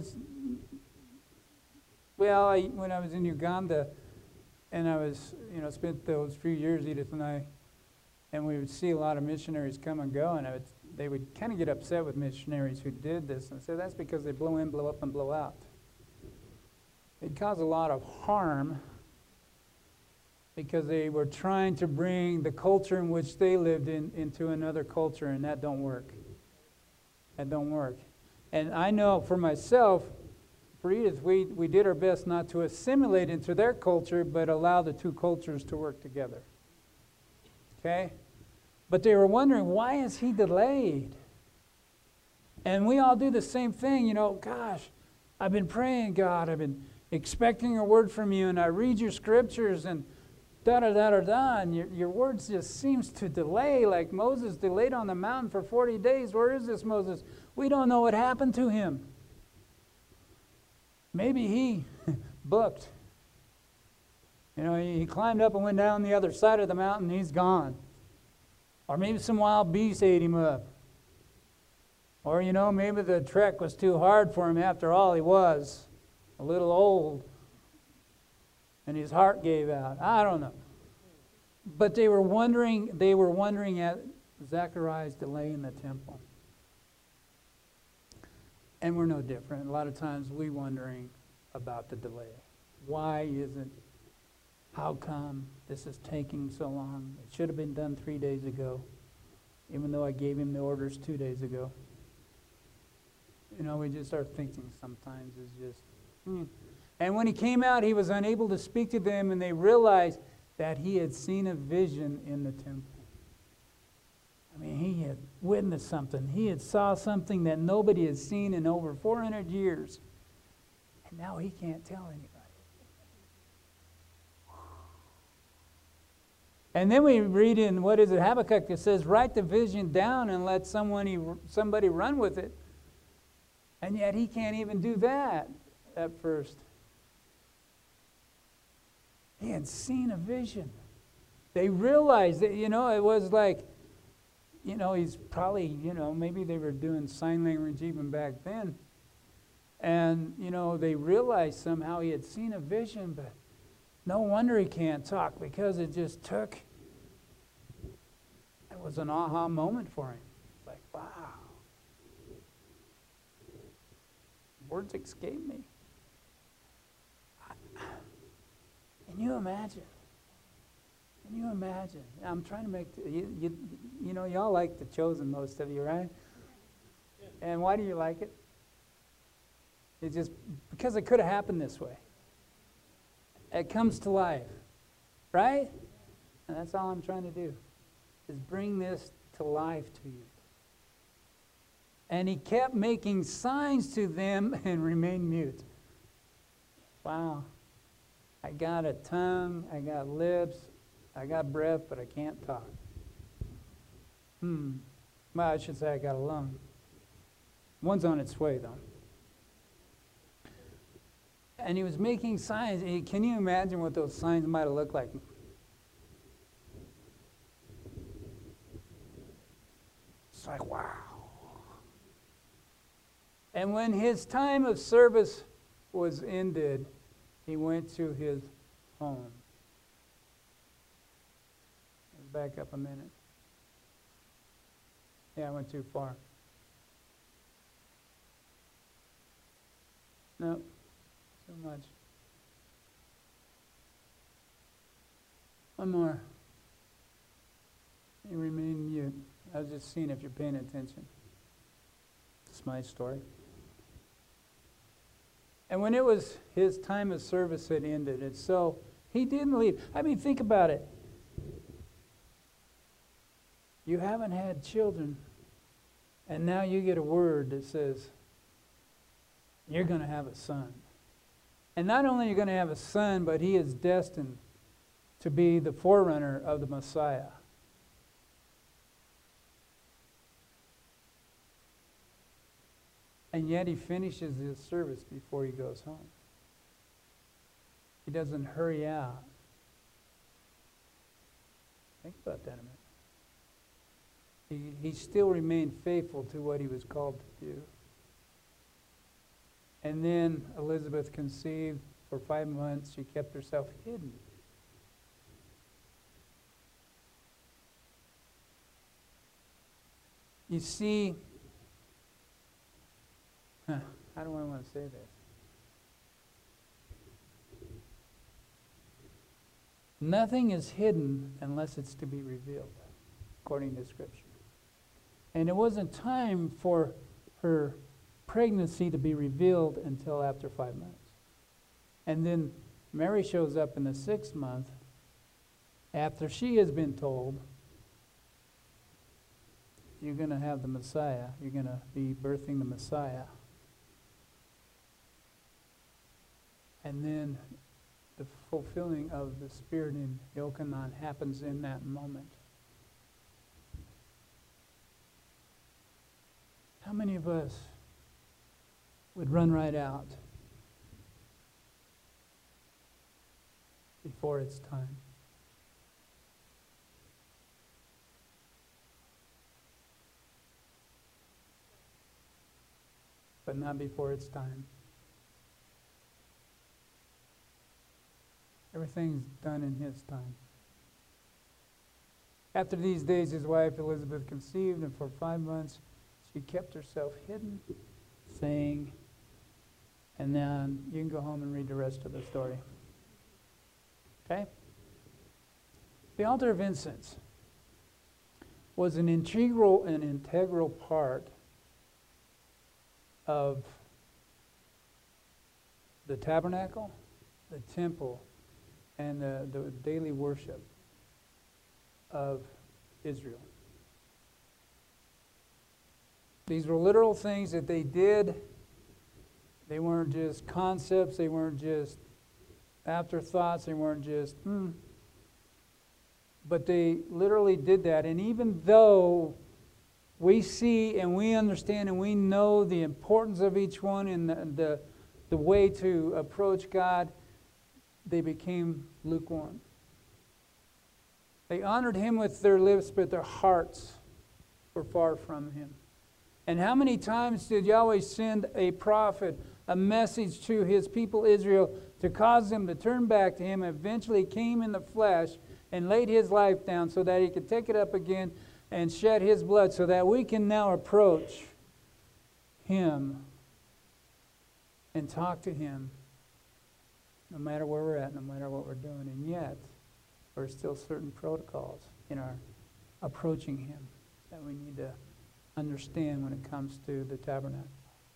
I was in Uganda and I was, spent those few years, Edith and I, and we would see a lot of missionaries come and go, and they would kind of get upset with missionaries who did this and say that's because they blow in, blow up, and blow out. It caused a lot of harm because they were trying to bring the culture in which they lived into another culture, and that don't work. That don't work. And I know for myself, for Edith, we did our best not to assimilate into their culture, but allow the two cultures to work together. Okay? But they were wondering, why is he delayed? And we all do the same thing, gosh, I've been praying, God, I've been expecting a word from you, and I read your scriptures, and da-da-da-da-da, and your words just seems to delay, like Moses delayed on the mountain for 40 days. Where is this Moses? We don't know what happened to him. Maybe he booked. He climbed up and went down the other side of the mountain, and he's gone. Or maybe some wild beast ate him up. Or, maybe the trek was too hard for him after all. He was a little old. And his heart gave out. I don't know. But they were wondering at Zechariah's delay in the temple. And we're no different. A lot of times we're wondering about the delay. Why isn't? How come this is taking so long? It should have been done 3 days ago, even though I gave him the orders 2 days ago. We just start thinking sometimes is just... And when he came out, he was unable to speak to them, and they realized that he had seen a vision in the temple. He had witnessed something. He had saw something that nobody had seen in over 400 years. And now he can't tell anybody. And then we read in, Habakkuk, that says, write the vision down and let somebody run with it. And yet he can't even do that at first. He had seen a vision. They realized that, it was like, he's probably, maybe they were doing sign language even back then. And, they realized somehow he had seen a vision, but no wonder he can't talk, because it just took, it was an aha moment for him. Like, wow. Words escape me. Can you imagine? Can you imagine? I'm trying to make, y'all like The Chosen, most of you, right? And why do you like it? It's just because it could have happened this way. It comes to life, right? And that's all I'm trying to do, is bring this to life to you. And he kept making signs to them and remained mute. Wow. I got a tongue, I got lips, I got breath, but I can't talk. Well, I should say I got a lung. One's on its way, though. And he was making signs. Can you imagine what those signs might have looked like? It's like, wow. And when his time of service was ended, he went to his home. Let's back up a minute. Yeah, I went too far. No, too much. One more. You remain mute. I was just seeing if you're paying attention. It's my story. And when it was his time of service had ended, and so he didn't leave. I mean, think about it. You haven't had children, and now you get a word that says, you're going to have a son. And not only are you going to have a son, but he is destined to be the forerunner of the Messiah. And yet he finishes his service before he goes home. He doesn't hurry out. Think about that a minute. He still remained faithful to what he was called to do. And then Elizabeth conceived. For 5 months, she kept herself hidden. You see, how do I want to say this? Nothing is hidden unless it's to be revealed, according to Scripture. And it wasn't time for her pregnancy to be revealed until after 5 months. And then Mary shows up in the 6th month after she has been told, you're going to have the Messiah. You're going to be birthing the Messiah. And then the fulfilling of the Spirit in Yochanan happens in that moment. How many of us would run right out before it's time? But not before it's time. Everything's done in his time. After these days, his wife Elizabeth conceived, and for 5 months she kept herself hidden, saying, and then you can go home and read the rest of the story. Okay? The altar of incense was an integral part of the tabernacle, the temple, and the daily worship of Israel. These were literal things that they did. They weren't just concepts. They weren't just afterthoughts. They weren't just, But they literally did that. And even though we see and we understand and we know the importance of each one and the way to approach God, they became lukewarm. They honored him with their lips, but their hearts were far from him. And how many times did Yahweh send a prophet, a message to his people Israel to cause them to turn back to him, eventually came in the flesh and laid his life down so that he could take it up again and shed his blood so that we can now approach him and talk to him no matter where we're at, no matter what we're doing. And yet, there's still certain protocols in our approaching him that we need to understand when it comes to the tabernacle.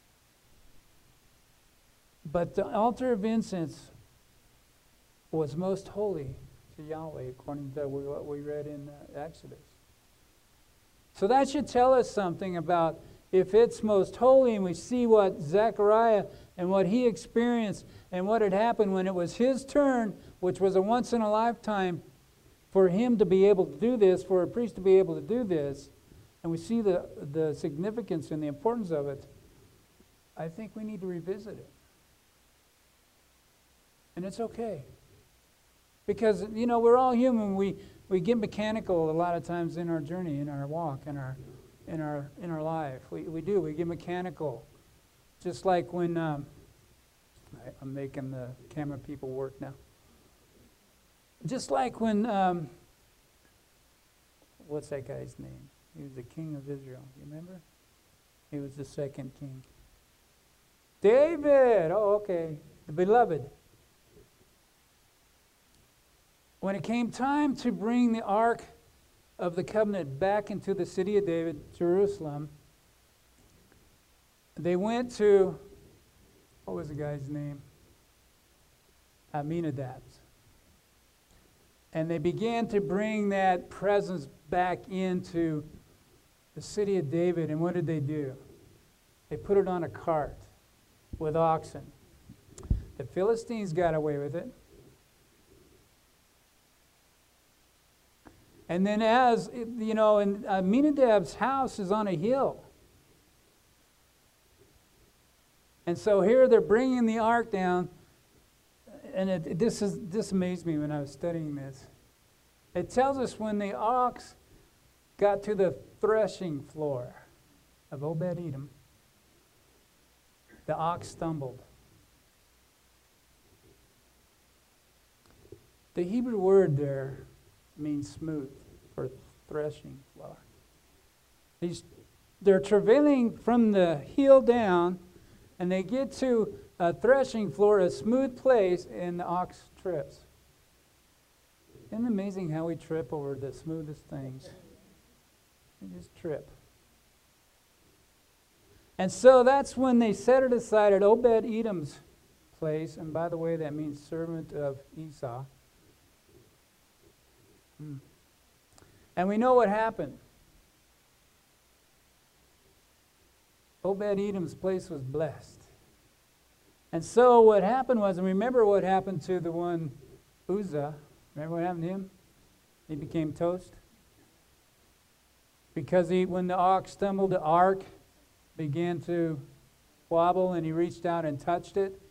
But the altar of incense was most holy to Yahweh, according to what we read in Exodus. So that should tell us something about if it's most holy, and we see what Zechariah and what he experienced and what had happened when it was his turn, which was a once in a lifetime for him to be able to do this, for a priest to be able to do this, and we see the significance and the importance of it, I think we need to revisit it. And it's okay. Because, we're all human. We get mechanical a lot of times in our journey, in our walk, in our life. We do. We get mechanical. Just like when I'm making the camera people work now. Just like when what's that guy's name? He was the king of Israel. You remember? He was the second king. David. Oh, okay. The beloved. when it came time to bring the Ark of the Covenant back into the city of David, Jerusalem, they went to, what was the guy's name? Aminadab's. And they began to bring that presence back into the city of David. And what did they do? They put it on a cart with oxen. The Philistines got away with it. And then as, you know, and Aminadab's house is on a hill. And so here they're bringing the ark down. And this amazed me when I was studying this. It tells us when the ox got to the threshing floor of Obed-Edom, the ox stumbled. The Hebrew word there means smooth for threshing floor. They're travailing from the heel down, and they get to a threshing floor, a smooth place, and the ox trips. Isn't it amazing how we trip over the smoothest things? We just trip. And so that's when they set it aside at Obed-Edom's place. And by the way, that means servant of Esau. And we know what happened. Obed-Edom's place was blessed. And so what happened was, and remember what happened to the one Uzzah. Remember what happened to him? He became toast. Because when the ox stumbled, the ark began to wobble, and he reached out and touched it.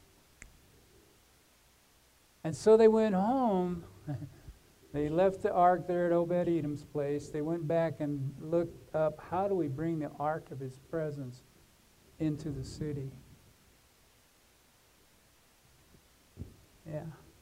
And so they went home. They left the ark there at Obed-Edom's place. They went back and looked up, how do we bring the ark of his presence into the city? Yeah.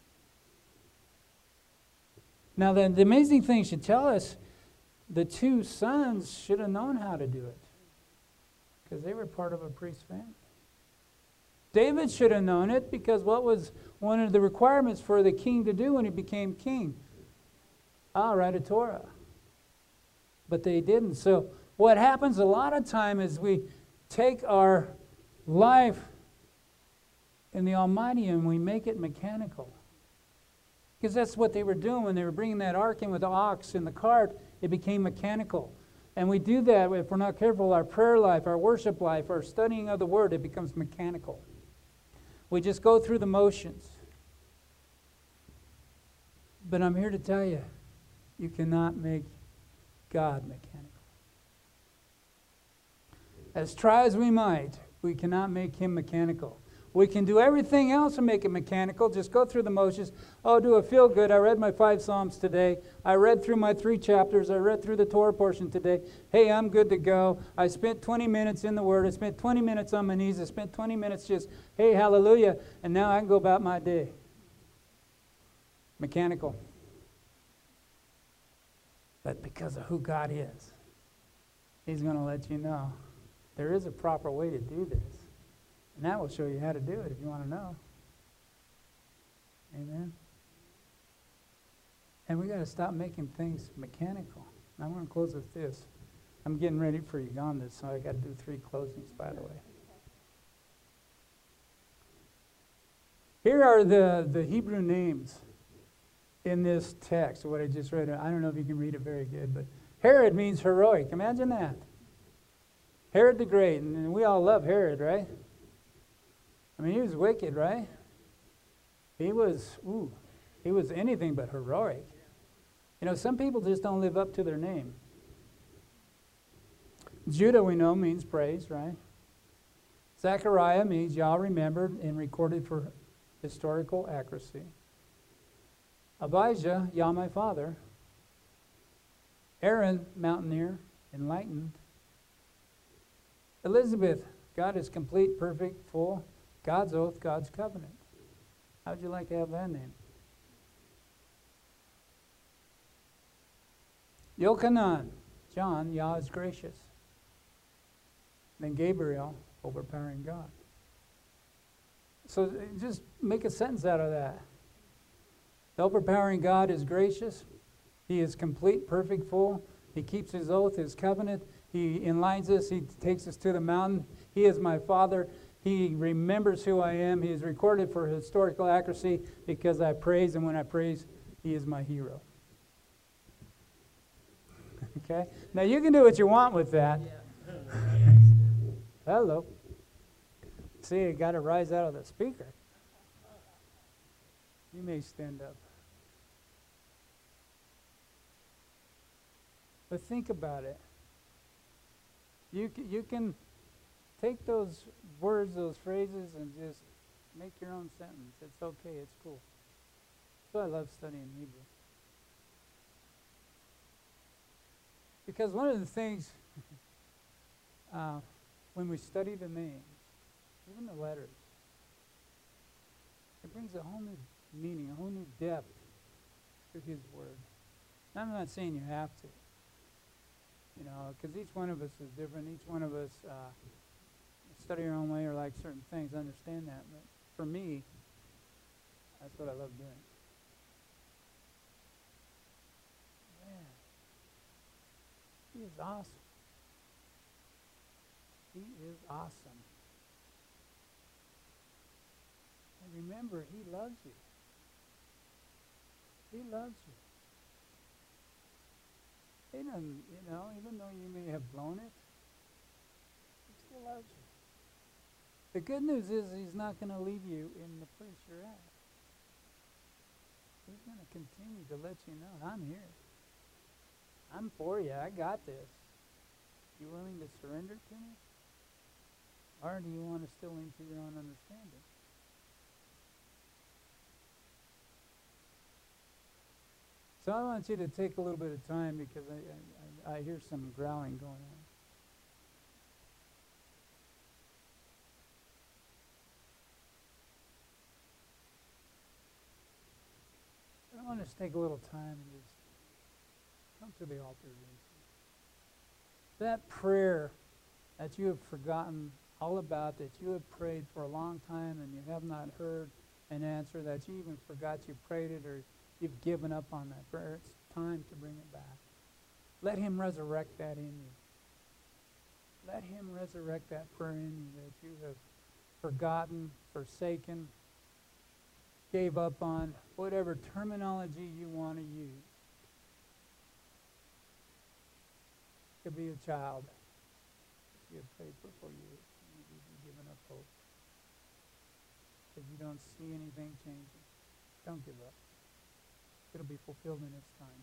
Now, the amazing thing should tell us the two sons should have known how to do it because they were part of a priest family. David should have known it because what was one of the requirements for the king to do when he became king? Write a Torah. But they didn't. So what happens a lot of time is we take our life in the Almighty and we make it mechanical. Because that's what they were doing when they were bringing that ark in with the ox in the cart. It became mechanical. And we do that if we're not careful. Our prayer life, our worship life, our studying of the Word, it becomes mechanical. We just go through the motions. But I'm here to tell you, you cannot make God mechanical. As try as we might, we cannot make Him mechanical. We can do everything else and make it mechanical. Just go through the motions. Oh, do it feel good. I read my 5 Psalms today. I read through my 3 chapters. I read through the Torah portion today. Hey, I'm good to go. I spent 20 minutes in the Word. I spent 20 minutes on my knees. I spent 20 minutes just, hey, hallelujah. And now I can go about my day. Mechanical. But because of who God is, He's going to let you know there is a proper way to do this. And that will show you how to do it if you want to know. Amen. And we got to stop making things mechanical. And I'm going to close with this. I'm getting ready for Uganda, so I got to do 3 closings, by the way. Here are the Hebrew names in this text, what I just read. I don't know if you can read it very good, but Herod means heroic. Imagine that. Herod the Great, and we all love Herod, right? I mean, he was wicked, right? He was anything but heroic. You know, some people just don't live up to their name. Judah, we know, means praise, right? Zechariah means Yah remembered and recorded for historical accuracy. Abijah, Yah my father. Aaron, mountaineer, enlightened. Elizabeth, God is complete, perfect, full. God's oath, God's covenant. How'd you like to have that name? Yochanan, John, Yah is gracious. Then Gabriel, overpowering God. So just make a sentence out of that. The overpowering God is gracious. He is complete, perfect, full. He keeps his oath, his covenant. He enlightens us. He takes us to the mountain. He is my Father. He remembers who I am. He is recorded for historical accuracy because I praise, and when I praise, he is my hero. Okay? Now you can do what you want with that. Hello. See, it got to rise out of the speaker. You may stand up. But think about it. You can take those words, those phrases, and just make your own sentence. It's okay. It's cool. So I love studying Hebrew. Because one of the things, when we study the names, even the letters, it brings a whole new meaning, a whole new depth to his word. And I'm not saying you have to, because each one of us is different. Each one of us study our own way or like certain things. I understand that. But for me, that's what I love doing. Man, he is awesome. He is awesome. And remember, he loves you. He loves you. He doesn't, even though you may have blown it, he still loves you. The good news is he's not going to leave you in the place you're at. He's going to continue to let you know, I'm here. I'm for you. I got this. You willing to surrender to me? Or do you want to still lean to your own understanding? So I want you to take a little bit of time because I hear some growling going on. I want us to take a little time and just come to the altar. That prayer that you have forgotten all about, that you have prayed for a long time and you have not heard an answer, that you even forgot you prayed it or you've given up on that prayer, it's time to bring it back. Let him resurrect that in you. Let him resurrect that prayer in you that you have forgotten, forsaken, gave up on, whatever terminology you want to use. It could be a child you have prayed for years and you've given up hope because you don't see anything changing. Don't give up. It'll be fulfilled in its time.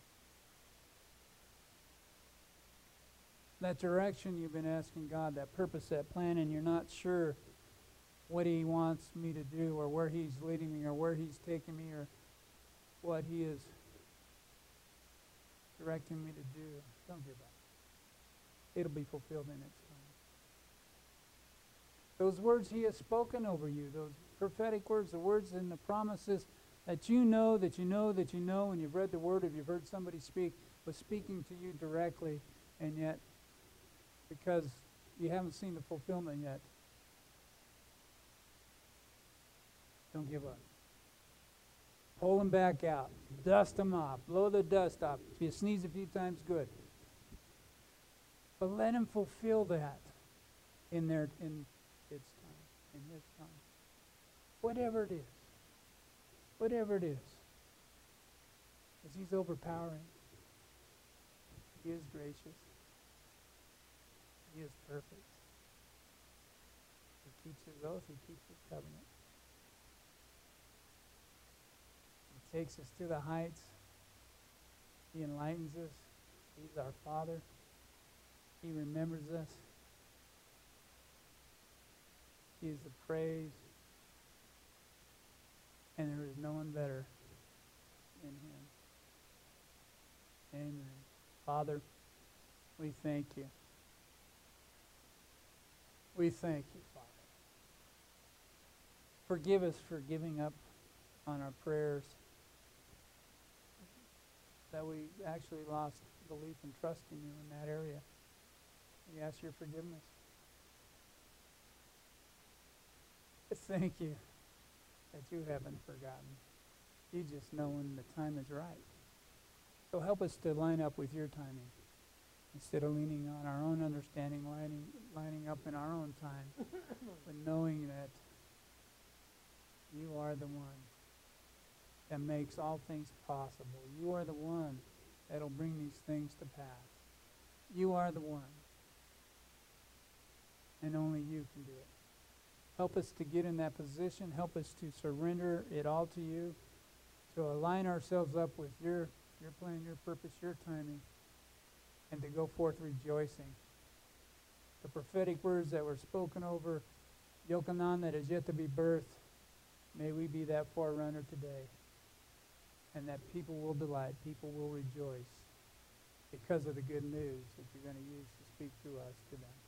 That direction you've been asking God, that purpose, that plan, and you're not sure what he wants me to do or where he's leading me or where he's taking me or what he is directing me to do, don't give up. It'll be fulfilled in its time. Those words he has spoken over you, those prophetic words, the words and the promises that you know, that you know, that you know, and you've read the word, or you've heard somebody speak, was speaking to you directly, and yet, because you haven't seen the fulfillment yet, don't give up. Pull them back out. Dust them off. Blow the dust off. If you sneeze a few times, good. But let him fulfill that in its time, in his time. Whatever it is. Whatever it is. Because he's overpowering. He is gracious. He is perfect. He keeps his oath. He keeps his covenant. He takes us to the heights. He enlightens us. He's our Father. He remembers us. He is the praise. And there is no one better than him. Amen. Father, we thank you. We thank you, Father. Forgive us for giving up on our prayers, that we actually lost belief and trust in you in that area. We ask your forgiveness. Thank you that you haven't forgotten. You just know when the time is right. So help us to line up with your timing. Instead of leaning on our own understanding, lining up in our own time, but knowing that you are the one that makes all things possible. You are the one that'll bring these things to pass. You are the one. And only you can do it. Help us to get in that position. Help us to surrender it all to you, to align ourselves up with your plan, your purpose, your timing, and to go forth rejoicing. The prophetic words that were spoken over Yochanan that is yet to be birthed, may we be that forerunner today, and that people will delight, people will rejoice because of the good news that you're going to use to speak through us to them.